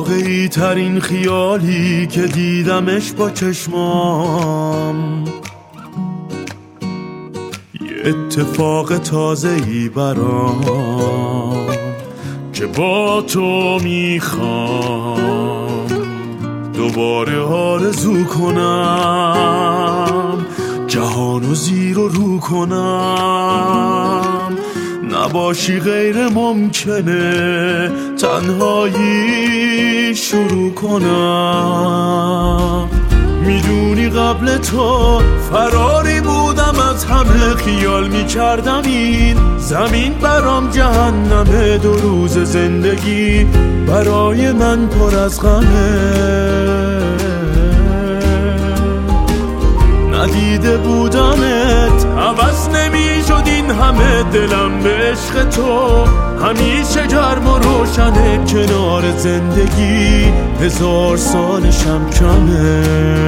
واقعی ترین خیالی که دیدمش با چشمام، یه اتفاق تازه‌ای برام که با تو میخوام دوباره آرزو کنم، جهانو زیر و رو کنم، نباشی غیر ممکنه تنهایی شروع کنم. میدونی قبل تو فراری بودم از همه، خیال میکردم این زمین برام جهنمه، 2 روز زندگی برای من پر از غمه. ندیده بودمت عوض نمیشد این همه، دلم به عشق تو همیشه گرم و روشنه، کنار زندگی 1000 سالشم کمه.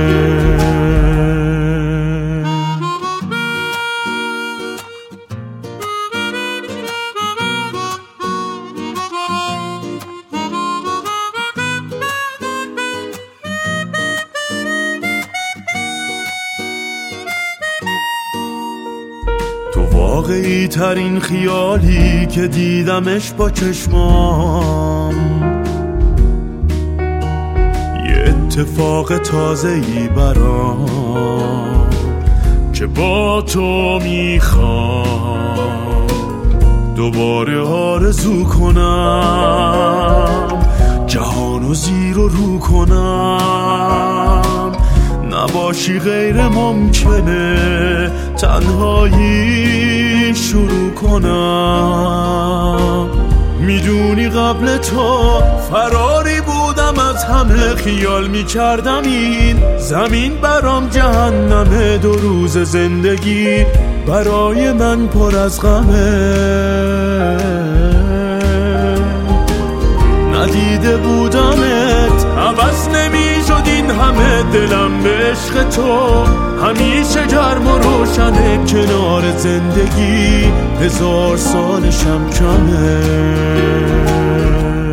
تو واقعی ترین خیالی که دیدمش با چشمام، یه اتفاق تازه‌ای برام که با تو میخوام دوباره آرزو کنم، جهانو زیر و رو کنم، نباشی غیر ممکنه تنهایی شروع کنم. میدونی قبل تو فراری بودم از همه، خیال میکردم این زمین برام جهنمه، 2 روز زندگی برای من پر از غمه. ندیده بودمت عوض نمیشد این همه، دلم به عشق تو همیشه گرم و روشنه، کنار زندگی 1000 سالشم کمه.